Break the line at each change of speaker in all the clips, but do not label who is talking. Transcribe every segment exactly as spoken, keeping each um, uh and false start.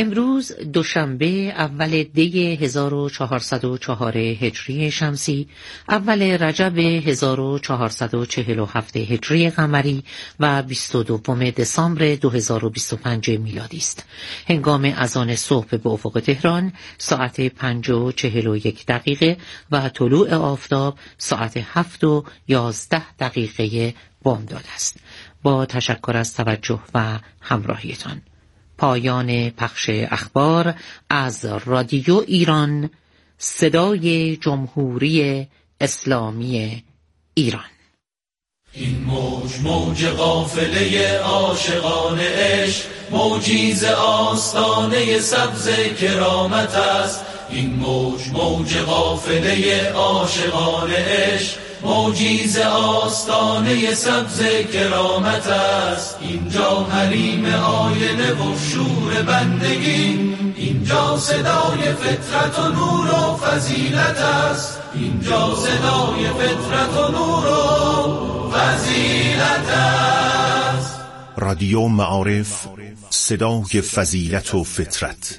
امروز دوشنبه اول دی هزار و چهارصد و چهار هجری شمسی، اول رجب هزار و چهارصد و چهل و هفت هجری قمری و بیست و دوم دسامبر دو هزار و بیست و پنج میلادی است. هنگام اذان صبح به افق تهران ساعت پنج و چهل و یک دقیقه و طلوع آفتاب ساعت هفت و یازده دقیقه بامداد است. با تشکر از توجه و همراهیتان. پایان پخش اخبار از رادیو ایران، صدای جمهوری اسلامی ایران.
این موج موج قافله عاشقان عشق، موجی ز آستانه سبز کرامت است. این موج موج قافله عاشقان عشق، موجی ز آستانه سبز کرامت است. اینجا حریم آینه و شور بندگی، اینجا صدای فطرت و نور و فضیلت است. اینجا صدای فطرت و نور و فضیلت است.
رادیو معارف، صدای فضیلت و فطرت.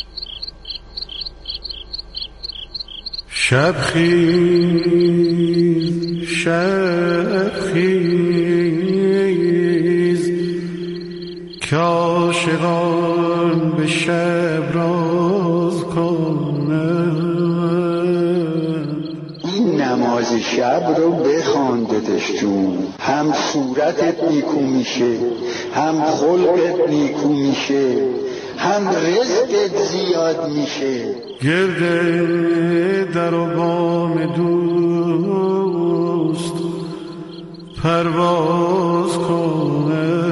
شب خیز شب خیز که عاشقان به شب راز کنند.
این نماز شب رو بخواندتش جون، هم صورتت نیکو میشه، هم خلقت نیکو میشه، هم رزقت زیاد میشه.
گرده در و بام دوست پرواز کنه.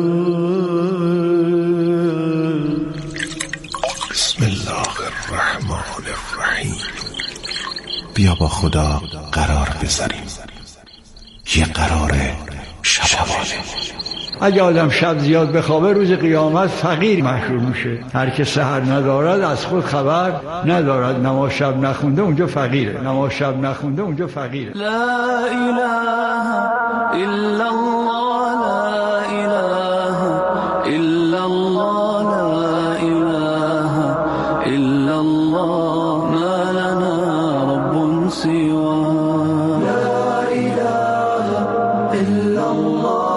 بسم الله الرحمن الرحیم. بیا با خدا قرار بذاریم، یه قرار شبانه.
اگه آدم شب زیاد بخوابه روز قیامت فقیر محشور میشه. هر که سحر ندارد از خود خبر ندارد. نماز شب نخونده اونجا فقیره، نماز شب نخونده اونجا فقیره.
لا اله الا الله، لا اله الا الله، لا اله الا الله، ما لنا رب سواه. لا اله الا الله،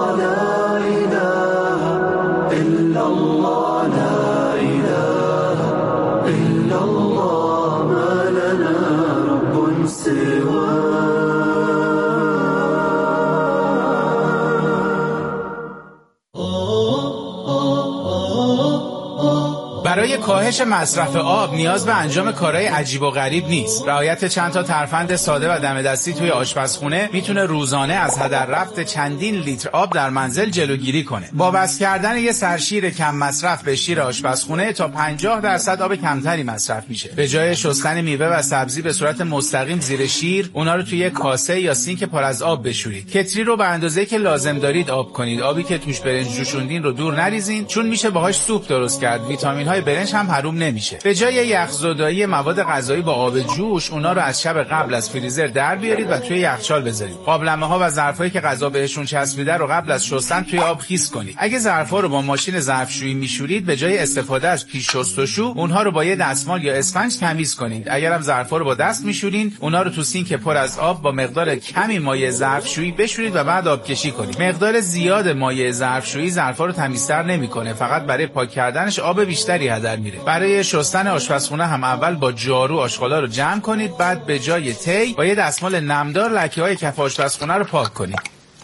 برای کاهش مصرف آب نیاز به انجام کارهای عجیب و غریب نیست. رعایت چند تا ترفند ساده و دم دستی توی آشپزخونه میتونه روزانه از هدر رفت چندین لیتر آب در منزل جلوگیری کنه. با بس کردن یه سرشیر کم مصرف به شیر آشپزخونه تا پنجاه درصد آب کمتری مصرف میشه. به جای شستن میوه و سبزی به صورت مستقیم زیر شیر، اونا رو توی کاسه یا سینک پر از آب بشورید. کتری رو به اندازه‌ای که لازم دارید آب کنید. آبی که توش برنج جوشوندین رو دور نریزین، چون میشه باهاش سوپ درست کرد. ویتامین‌های برنج هم حروم نمیشه. به جای یخزدایی مواد غذایی با آب جوش، اونا رو از شب قبل از فریزر در بیارید و توی یخچال بذارید. قابلمه‌ها و ظرفایی که غذا بهشون چسبیده رو قبل از شستن توی آب خیس کنید. اگه ظرفا رو با ماشین ظرفشویی میشورید، به جای استفاده از پیش شستشو، اونها رو با یه دستمال یا اسفنج تمیز کنید. اگرم ظرفا رو با دست میشورین، اونا رو تو سینک پر از آب با مقدار کمی مایع ظرفشویی بشورید و بعد آبکشی کنید. مقدار زیاد مایع ظرفشویی ظرفا رو تمیزتر نمیکنه، فقط برای پاک کردنش آب بیشتری هدر میره. برای شستن آشپزخونه هم اول با جارو آشغالا رو جمع کنید، بعد به جای تی با یه دستمال نمدار لکه‌های کف آشپزخونه رو پاک کنید.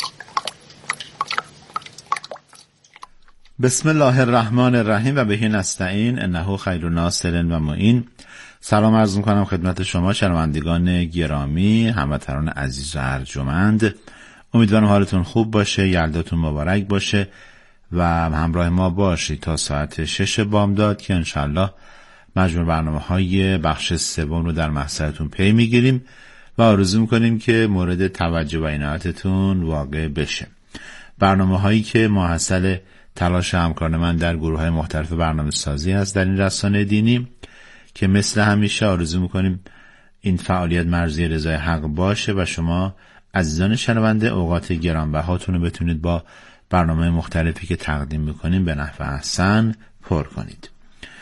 بسم الله الرحمن الرحیم و بهی نستعین انه خیر ناصر و معین. سلام عرض می‌کنم خدمت شما شنوندگان گرامی، هموطنان عزیز و ارجمند. امیدوارم حالتون خوب باشه، یلداتون مبارک باشه و همراه ما باشید تا ساعت شش بامداد که انشالله مجموع برنامه‌های بخش سوم رو در محضرتون پی میگیریم و آرزو میکنیم که مورد توجه و عنایتتون واقع بشه. برنامه‌هایی که ماحصل تلاش همکاران من در گروه‌های مختلف برنامه‌سازی هست در این رسانه دینی که مثل همیشه آرزو میکنیم این فعالیت مرضی رضای حق باشه و شما عزیزان شنونده اوقات گرانبهاتون رو بتونید با برنامه مختلفی که تقدیم میکنیم به نحو احسن پر کنید.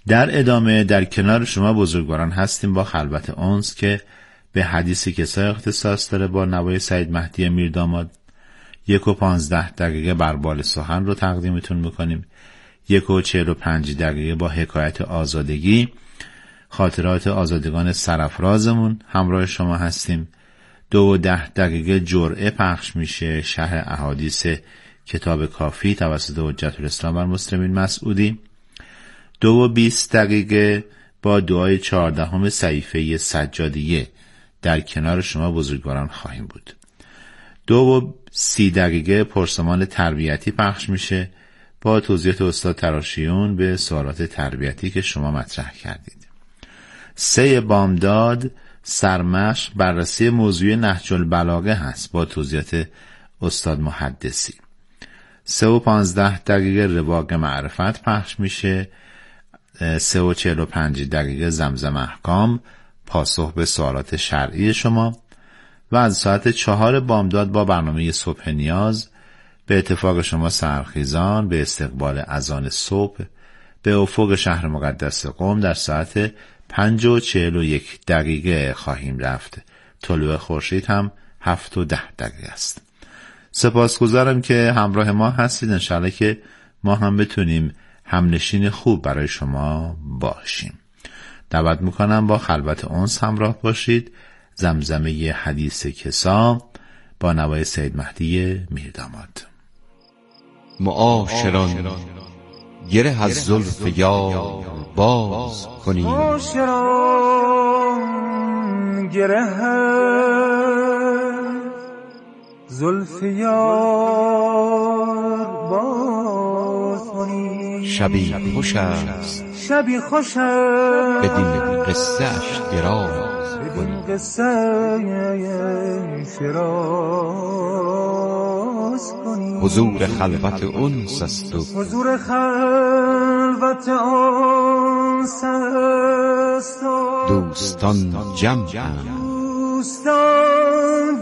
در ادامه در کنار شما بزرگواران هستیم با خلوت انس که به حدیث کسا اختصاص داره با نوای سید مهدی میرداماد. یک و پانزده دقیقه بر بال سخن رو تقدیمتون میکنیم. یک و چهل و پنج دقیقه با حکایت آزادگی، خاطرات آزادگان سرافرازمون همراه شما هستیم. دو و ده دقیقه جرعه پخش میشه، شرح احادیث کتاب کافی توسط حجت الاسلام بر مسلمین مسعودی. دو و بیست دقیقه با دعای چهاردهم صحیفه سجادیه در کنار شما بزرگواران خواهیم بود. دو و سی دقیقه پرسمان تربیتی پخش میشه با توضیحات استاد تراشیون به سوالات تربیتی که شما مطرح کردید. سه بامداد سرمشق بررسی موضوع نهج البلاغه هست با توضیحات استاد محدثی. سه و پانزده دقیقه رواق معرفت پخش میشه. سه و چهل و پنج دقیقه زمزم احکام پاسخ به سوالات شرعی شما و از ساعت چهار بامداد با برنامه صبح نیاز به اتفاق شما سحرخیزان به استقبال اذان صبح به افق شهر مقدس قم در ساعت پنج و چهل و یک دقیقه خواهیم رفت. طلوع خورشید هم هفت و ده دقیقه است. سپاسگزارم که همراه ما هستید. انشاءالله که ما هم بتونیم همنشین خوب برای شما باشیم. دعوت میکنم با خلوت انس همراه باشید. زمزمه حدیث کسا با نوای سید مهدی میرداماد.
معاشران گره از زلف یار باز کنید،
معاشران گره زلف یار باز کنید.
شبی خوش است
شبی خوش است
بدین قصه اش دراز
بدین قصه شراز کنید.
حضور خلوت انس است و
حضور خلوت انس است و
دوستان جمع اند،
دوستان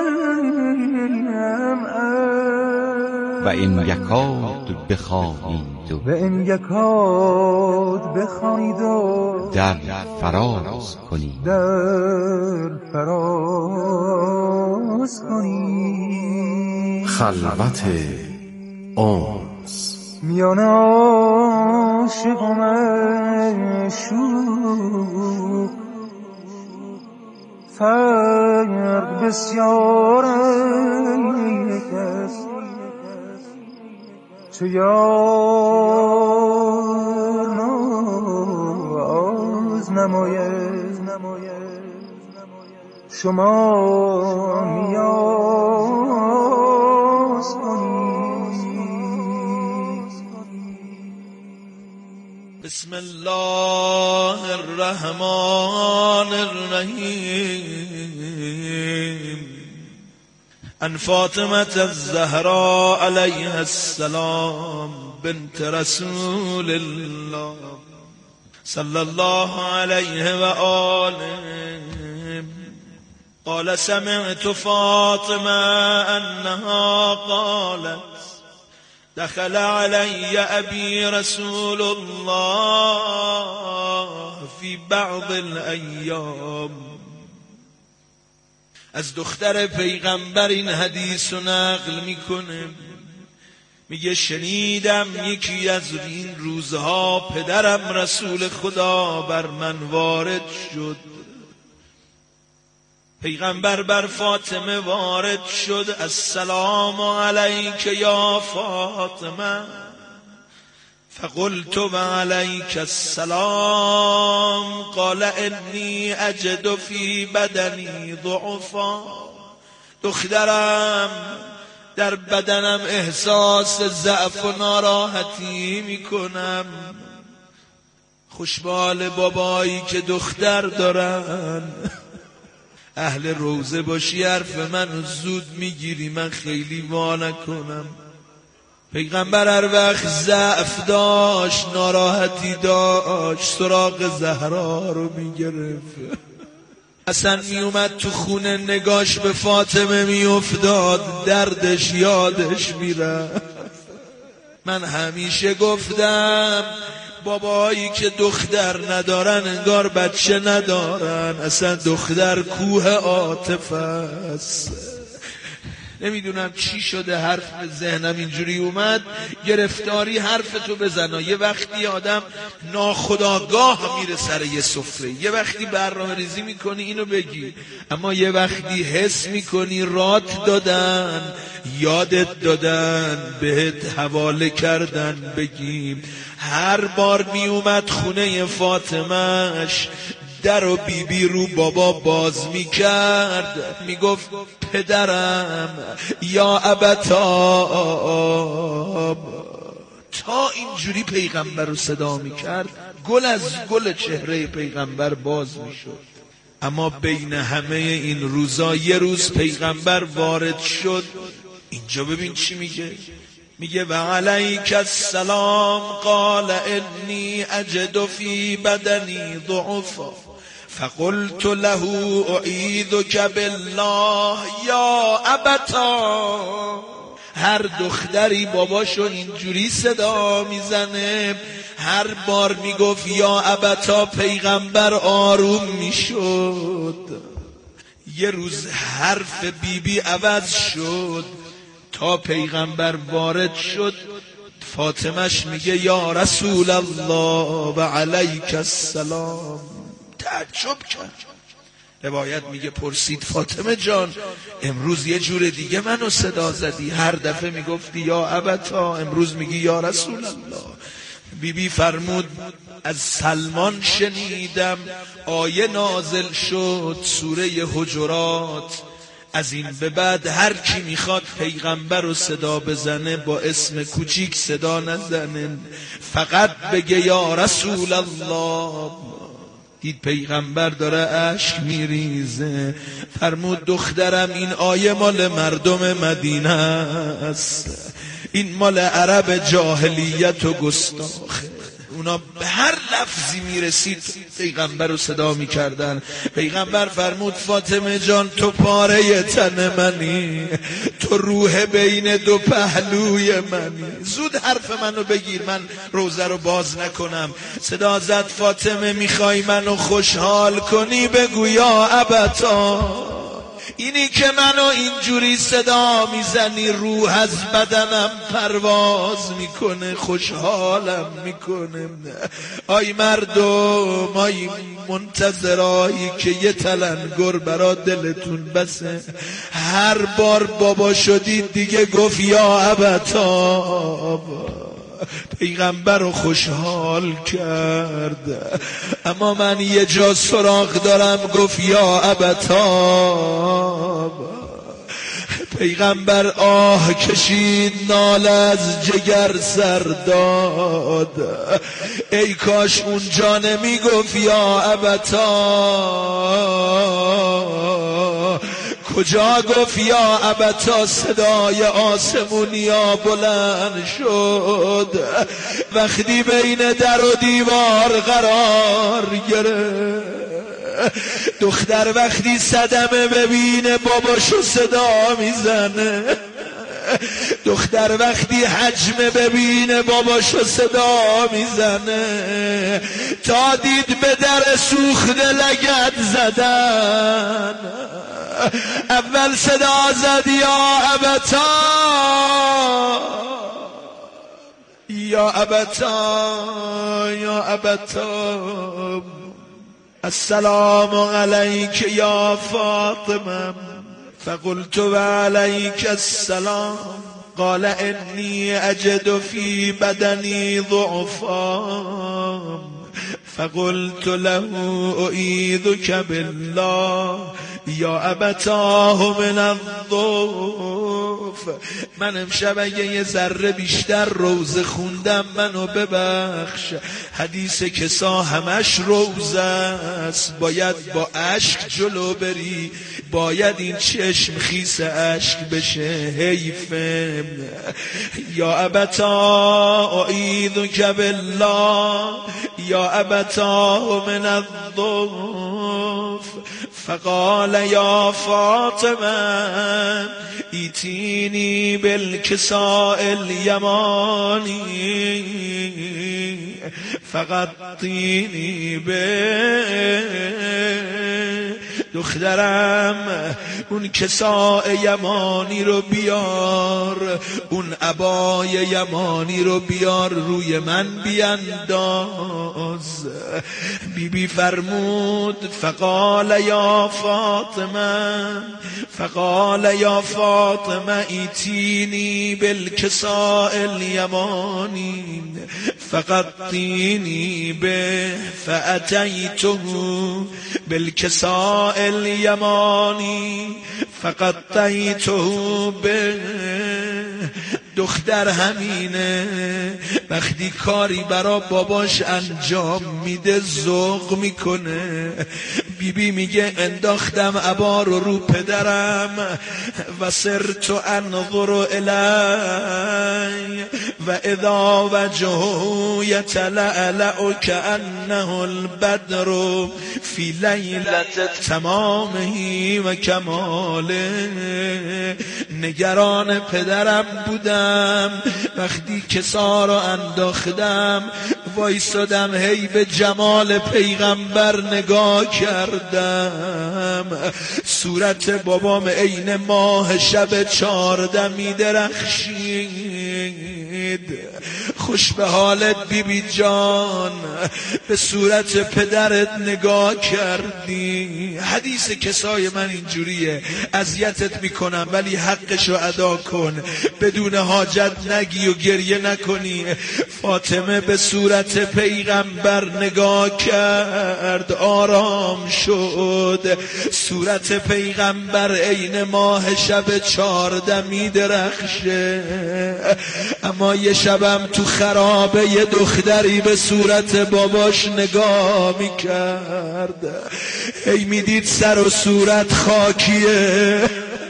جمع
و این یکاد بخوانید و
و این یکاد بخوانید و
در فراز کنید،
در فراز کنید.
خلوت انس
میان عاشق و معشوق فرق بسیار است. چو یار ناز نماید شما نیاز کنید.
بسم الله الرحمن الرحیم. ان فاطمة الزهراء علیها السلام بنت رسول الله صلی الله علیه و آله قال سمعت فاطمة انها قالت دخل علی ابی رسول الله فی بعض الایام. از دختر پیغمبر این حدیث رو نقل میکنه، میگه شنیدم یکی از این روزها پدرم رسول خدا بر من وارد شد. پیغمبر بر فاطمه وارد شد. السلام علیک یا فاطمه. فقلت و علیک السلام. قال انی اجد فی بدنی ضعفا. دخترم در بدنم احساس ضعف و ناراحتی میکنم. خوشبال بابایی که دختر دارن. اهل روزه باشی حرف من زود میگیری، من خیلی وا نکنم. پیغمبر هر وقت ضعف داشت ناراحتی داشت سراغ زهرا رو میگرفت. اصلا میومد تو خونه نگاش به فاطمه میافتاد، دردش یادش میره. من همیشه گفتم بابایی که دختر ندارن انگار بچه ندارن، اصلا دختر کوه عاطفه است. نمیدونم چی شده حرف به ذهنم اینجوری اومد، گرفتاری حرفتو بزنا. یه وقتی آدم ناخودآگاه میره سر یه سفره، یه وقتی برنامه ریزی میکنی اینو بگی، اما یه وقتی حس میکنی رات دادن، یادت دادن، بهت حواله کردن بگیم. هر بار میومد خونه فاطمهش در و بی بی رو بابا باز میکرد، میگفت پدرم یا ابتاب. تا اینجوری پیغمبر رو صدا میکرد، گل از گل چهره پیغمبر باز میشد. اما بین همه این روزا یه روز پیغمبر وارد شد. اینجا ببین چی میگه، میگه و علیک السلام قال انی اجد فی بدنی ضعفا فقلت له اعیذک بالله یا ابتا. هر دختری باباشو اینجوری صدا میزنه، هر بار میگفت یا ابتا پیغمبر آروم میشد. یه روز حرف بی بی عوض شد، تا پیغمبر وارد شد فاطمش میگه یا رسول الله و علیک السلام. تعجب کرد. روایت میگه پرسید فاطمه جان امروز یه جور دیگه منو صدا زدی، هر دفعه میگفتی یا ابتا، امروز میگی یا رسول الله. بی بی فرمود از سلمان شنیدم آیه نازل شد سوره حجرات، از این به بعد هر کی میخواد پیغمبر رو صدا بزنه با اسم کوچیک صدا نزنه، فقط بگه یا رسول الله. دید پیغمبر داره اشک میریزه، فرمود دخترم این آیه مال مردم مدینه است، این مال عرب جاهلیت و گستاخه. اونا به هر لفظی میرسید پیغمبر رو صدا میکردن. پیغمبر فرمود فاطمه جان تو پاره تن منی، تو روح بین دو پهلوی منی، زود حرف منو بگیر من روزه رو باز نکنم. صدا زد فاطمه میخوای منو خوشحال کنی بگو یا ابتا. اینی که منو اینجوری صدا میزنی روح از بدنم پرواز میکنه، خوشحالم میکنه. آی مردم، آی منتظرایی که یه تلنگر برا دلتون بسه، هر بار بابا شدید دیگه گفت یا ابتا، پیغمبر رو خوشحال کرد. اما من یه جا سراغ دارم گفت یا ابتا. پیغمبر آه کشید، ناله از جگر سر داد، ای کاش اونجا نمی گفت یا ابتا. کجا گفت یا ابتا؟ صدای آسمونیا بلند شد وقتی بین در و دیوار قرار گرفت. دختر وقتی صدمه ببینه باباشو صدا میزنه، دختر وقتی حجمه ببینه باباشو صدا میزنه. تا دید به در سوخته لگد زدن، اول صدا زد یا ابتا، یا ابتا، یا ابتا. السلام علیک یا فاطمه، فقلت و علیک السلام. قال انی اجد فی بدنی ضعفا فقلت له اعیذک بالله یا ابتاه من الضعف. من امشب اگه یه ذره بیشتر روزه خوندم منو ببخش. حدیث کسا همش روزه است، باید با اشک جلو بری، باید این چشم خیس اشک بشه، حیفه. یا ابتا اعیذک بالله یا ابتا من الضف فقال یا فاطمه ایتینی بالکساء الیمانی فغطینی به دخترم اون کساء یمانی رو بیار، اون عبای یمانی رو بیار روی من بینداز. بی بی فرمود فقال یا فاطمه فقال یا فاطمه ایتینی بالکساء الیمانی فغطینی به فاتیته بالکساء الیمانی فغطیته به. دختر همینه، وقتی کاری برا باباش انجام میده ذوق میکنه. بیبی بی میگه انداختم عبا رو رو پدرم و سرت انظر الی و اذا وجهه یتلألأ کأنه البدر فی لیلة تمامه و کماله. نگران پدرم بودم، وقتی کسا رو انداختم وایسادم هی به جمال پیغمبر نگاه کردم. صورت بابام عین ماه شب چارده می درخشید. خوش به حالت بی بی جان، به صورت پدرت نگاه کردی. حدیث کسای من اینجوریه، اذیتت میکنم ولی حقشو ادا کن، بدون حاجت نگی و گریه نکنی. فاطمه به صورت پیغمبر نگاه کرد، آرام شد. صورت پیغمبر عین ماه شب چارده می درخشه. اما یه شبم تو خرابه یه دختری به صورت باباش نگاه میکرد، هی میدید سر و صورت خاکیه.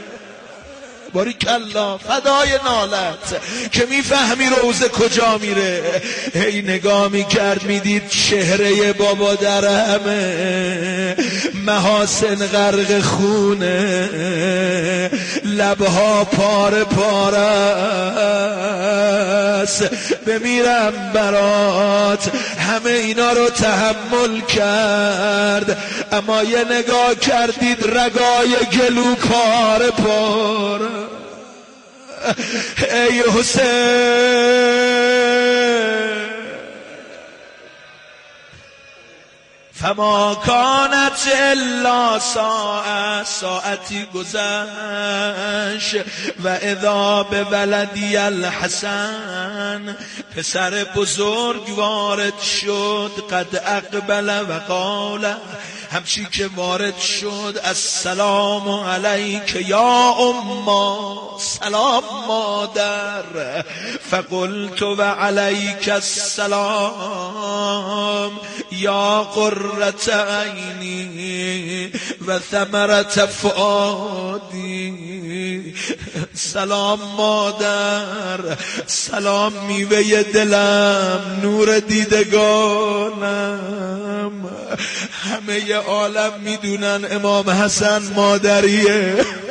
باریکلا، فدای نالت که میفهمی روزه کجا میره. هی نگاه میکرد میدید چهره بابا در همه محاسن غرق خونه، لبها پاره پاره است. بمیرم برات. همه اینا رو تحمل کرد، اما یه نگاه کردید رگای گلو پاره پاره. ای حسین فما کانت الا ساعه، ساعتی گذشت. و اذا به ولدی الحسن، پسر بزرگ وارد شد. قد اقبل و قال، همچی که وارد شد السلام علیک یا اما، سلام مادر. فقلت و علیک السلام یا قرة عینی و ثمرة فؤادی. سلام مادر، سلام میوه دلم، نور دیدگانم. همه عالم میدونن امام حسن مادریه.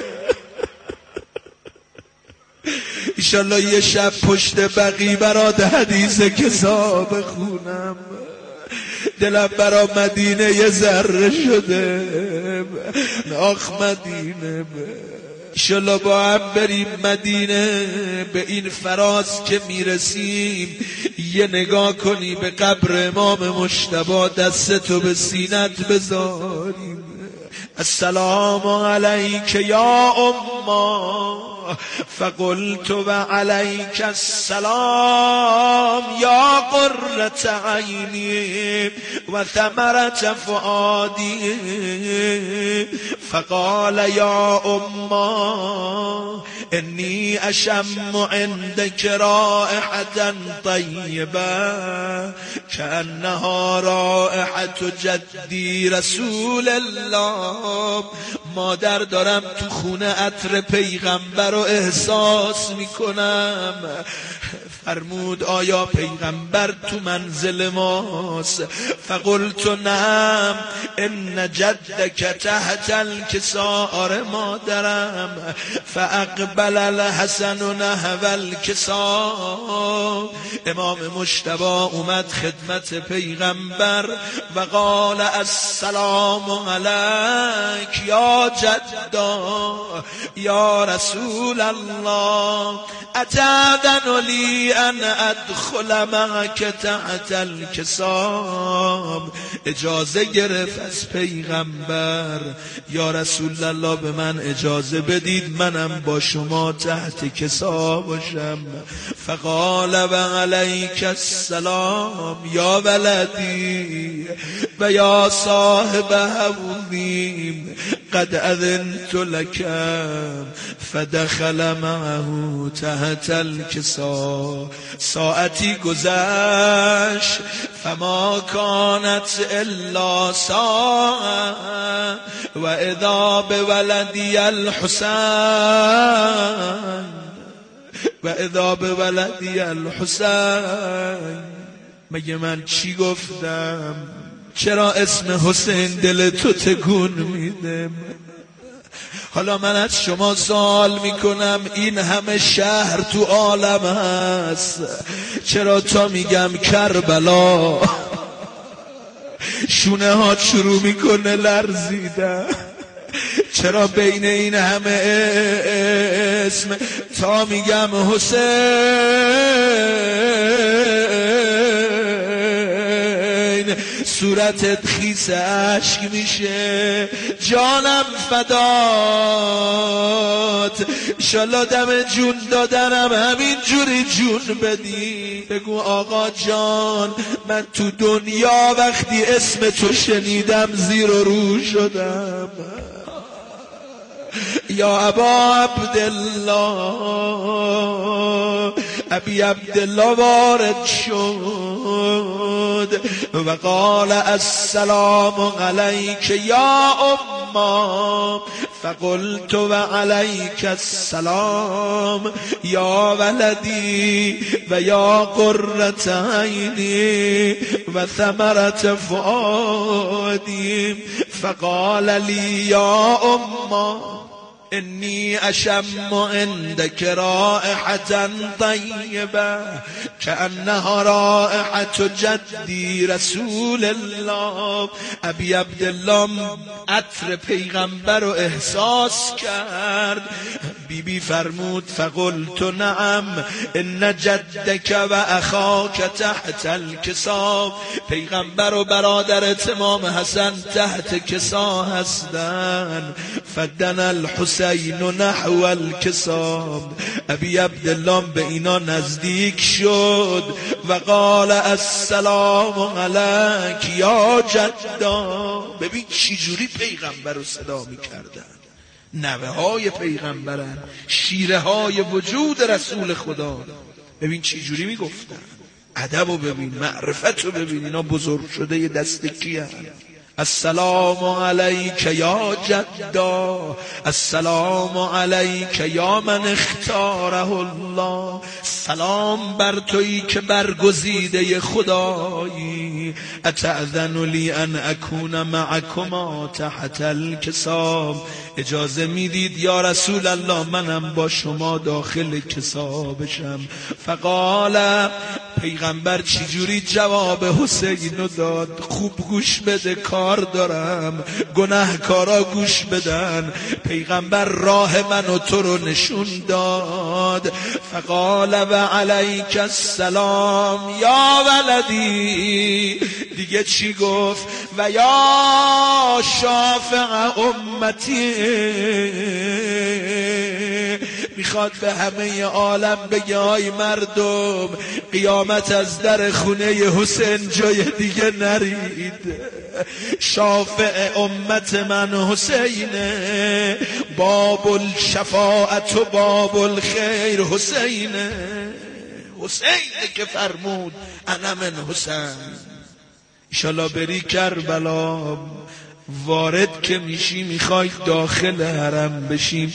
ایشالله یه شب پشت بقی برات حدیث کسا بخونم. دلم برا مدینه یه ذره شده، آخ مدینه. ایشالله با هم بریم مدینه. به این فراز که میرسیم یه نگاه کنی به قبر امام مجتبی، دستتو به سینت بذاریم. السلام علیک یا اما، فقلت و علیک السلام یا قرة عینی و ثمرة فؤادی. فقال یا اما انی اشم عندک رائحة طیبه کأنها رائحة جدی رسول الله. مادر، دارم تو خونه عطر پیغمبر رو احساس میکنم. فرمود آیا پیغمبر تو منزل ماست؟ فقلت نعم ان جدک تحت الکسا. آره مادرم. فاقبل الحسن نحو الکسا. امام مجتبی اومد خدمت پیغمبر و قال السلام علیک یا جدا یا رسول الله اتأذن لی ان ادخل معک تحت الکسام. اجازه گرفت از پیغمبر یا رسول الله به من اجازه بدید منم با شما تحت کسا باشم. فقال و علیک السلام یا ولدی و یا صاحب حوضیم قد اذنت لک. فدخل معه تحت الکسا. ساعتی گذشت فما کانت الا ساعه و اذا بولدی الحسین و اذا بولدی الحسین. مگه من چی گفتم؟ چرا اسم حسین دل تو تکون میده؟ حالا من از شما سوال میکنم این همه شهر تو عالم هست، چرا تا میگم کربلا شونه ها شروع میکنه لرزیدن؟ چرا بین این همه اسم تا میگم حسین صورتت خیس عشق میشه؟ جانم فدات، انشالله دم جون دادنم همین جوری جون بدی. بگو آقا جان من تو دنیا وقتی اسم تو شنیدم زیر و رو شدم. یا ابا عبدالله، ابی عبدالله وارد شد و قال السلام علیک یا اما. فقلت و علیک السلام یا ولدی و یا قرة عینی و ثمرة فؤادی. فقال لی یا اما انی اشم عندک رائحة طیبه کأنها رائحة جدی رسول الله. ابی عبدالله عطر پیغمبر رو احساس کرد. بی بی فرمود فقلت نعم ان جدک و اخاک تحت الکسا. پیغمبر و برادرت امام حسن تحت کسا هستن. فدن الحسین نحو الکسا. ابی عبدالله به اینا نزدیک شد و قال السلام علیک یا جدا. ببین چی جوری پیغمبر رو صدا میکردن. نوه های پیغمبرن، شیره های وجود رسول خدا. ببین چی جوری میگفتن. ادب رو ببین، معرفت رو ببین. اینا بزرگ شده یه دست کیه؟ السلام علیک یا جدا، السلام علیک یا من اختاره الله. سلام بر تویی که برگزیده خدایی. اتأذن لی ان اکون معکما تحت الکسا. اجازه میدید یا رسول الله منم با شما داخل کسا بشم. فقال، پیغمبر چجوری جواب حسین رو داد؟ خوب گوش بده، کار دارم، گناهکارا گوش بدن. پیغمبر راه من و تو رو نشون داد. فقال و علیک السلام یا ولدی. دیگه چی گفت؟ و یا شافع امتی. میخواد به همه عالم بگه ای مردم، قیامت از در خونه حسین جای دیگه نرید. شافع امت من حسینه، باب الشفاعت و باب الخیر حسینه. حسینه که فرمود انا من حسین. انشالله بری کربلا، وارد که میشی میخوای داخل حرم بشیم،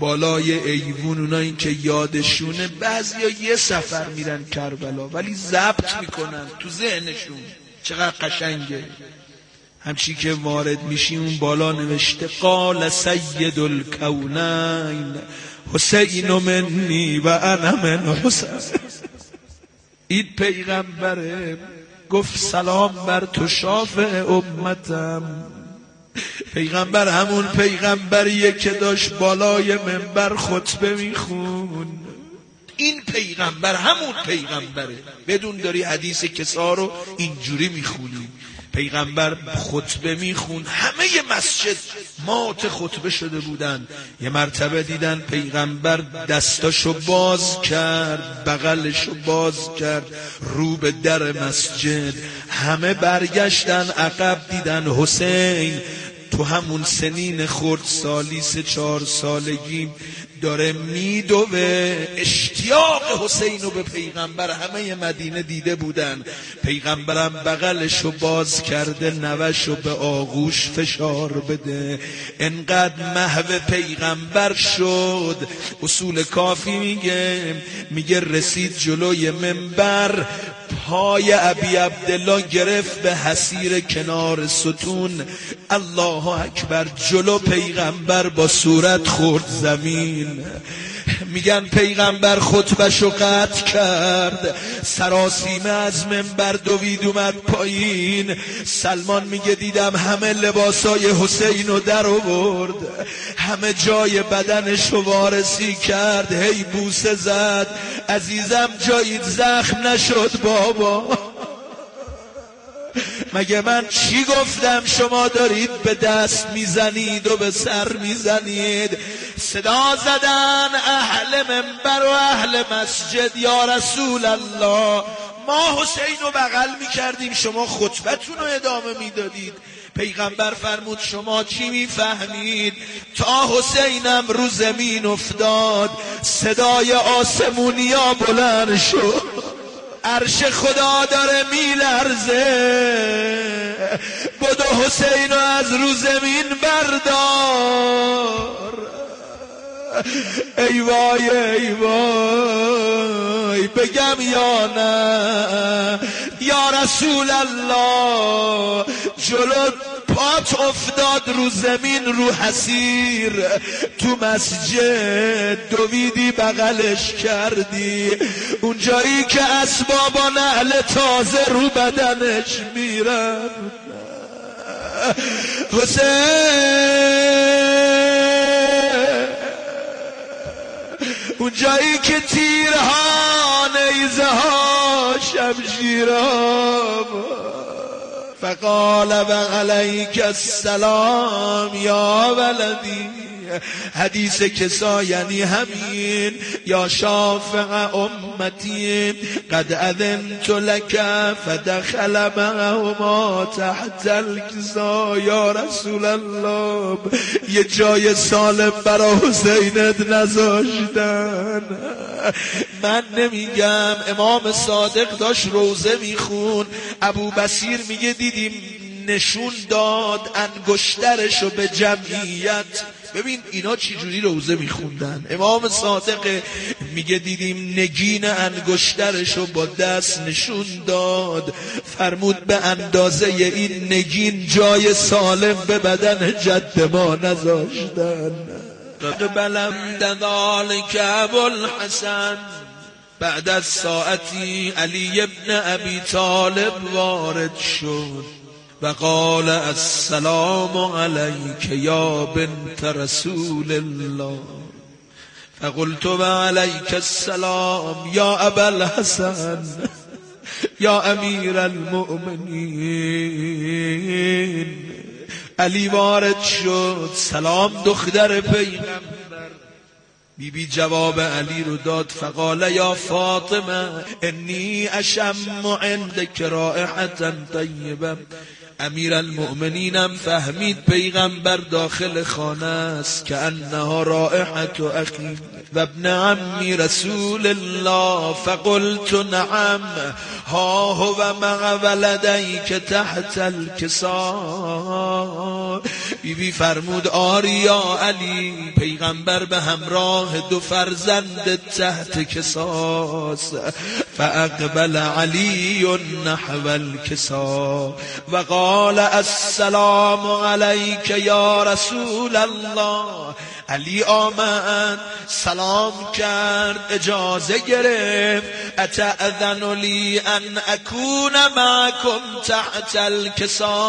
بالای ایوون، اونا این که یادشونه. بعضیا یه سفر میرن کربلا ولی ضبط میکنن تو ذهنشون، چقدر قشنگه. همچی که وارد میشی اون بالا نوشته قال سید الکونین حسین منی و انا من حسین. این پیغمبره گفت سلام بر تو شافع امتم. پیغمبر همون پیغمبریه که داشت بالای منبر خطبه میخون. این پیغمبر همون پیغمبره. بدون داری حدیث کسا رو اینجوری میخونی. پیغمبر خطبه میخون، همه مسجد مات خطبه شده بودن. یه مرتبه دیدن پیغمبر دستاشو باز کرد، بغلشو باز کرد رو به در مسجد. همه برگشتن عقب، دیدن حسین تو همون سنین خردسالی سه چهار سالگی داره میدوه. اشتیاق حسین رو به پیغمبر همه مدینه دیده بودن. پیغمبرم بغلشو باز کرده نوشو به آغوش فشار بده. انقدر محو پیغمبر شد، اصول کافی میگه میگه رسید جلوی منبر، پای ابی عبدالله گرفت به حصیر کنار ستون. الله اکبر، جلو پیغمبر با صورت خورد زمین. میگن پیغمبر خطبهشو قطع کرد، سراسیمه از منبر دوید اومد پایین. سلمان میگه دیدم همه لباسای حسین رو در آورد، همه جای بدنشو وارسی کرد، هی بوسه زد. عزیزم جاییت زخم نشد بابا؟ مگه من چی گفتم شما دارید به دست میزنید و به سر میزنید؟ صدا زدن اهل منبر و اهل مسجد، یا رسول الله ما حسین رو بغل میکردیم، شما خطبتون رو ادامه میدادید. پیغمبر فرمود شما چی میفهمید؟ تا حسینم رو زمین افتاد، صدای آسمونیا بلند شد، عرش خدا داره میلرزه، بدو حسینو از رو زمین بردار. ای وای ای وای، بگم یا نه؟ یا رسول الله جلو پات افتاد رو زمین، رو حصیر تو مسجد دویدی بغلش کردی، اون جایی که اسبابا نعل تازه رو بدنش میرن. حسین اون جایی که تیرها نیزه ها شمشیرها. فقال و علیک السلام یا ولدی. حدیث کسا یعنی همین، یا شافع امتی قد اذنت لک فدخل معهما تحت الکسا. یا رسول الله یه جای سالم برا حسینت نذاشتن. من نمیگم، امام صادق داشت روزه میخون، ابو بصیر میگه دیدیم نشون داد انگشترشو به جمعیت. ببین اینا چی جوری روزه میخوندن. امام صادق میگه دیدیم نگین انگشترشو با دست نشون داد، فرمود به اندازه این نگین جای سالم به بدن جد ما نذاشتن. قبلم ذلك ابو الحسن. بعد از ساعتی علی ابن ابی طالب وارد شد و قال السلام علیک یا بنت رسول الله. فقلت و علیک السلام یا ابا الحسن یا امیر المؤمنین. علی وارد شد، سلام دختر پیغمبر. بی بی جواب علی رو داد، فقال یا فاطمه انی اشم عندک رائحة طیبه. امیر المؤمنینم فهمید پیغمبر داخل خانه است، که انها رائحة اخی. و ابن عمی رسول الله فقلت نعم ها هو مع ولدیک تحت الکسا. بی بی فرمود آریا علی، پیغمبر به همراه دو فرزند تحت کساس. فاقبل علی نحو الکسا و قال السلام علیک یا رسول الله. علی آمد سلام کرد، اجازه گرفت. اتأذن لی ان اکون معکم تحت الکسا.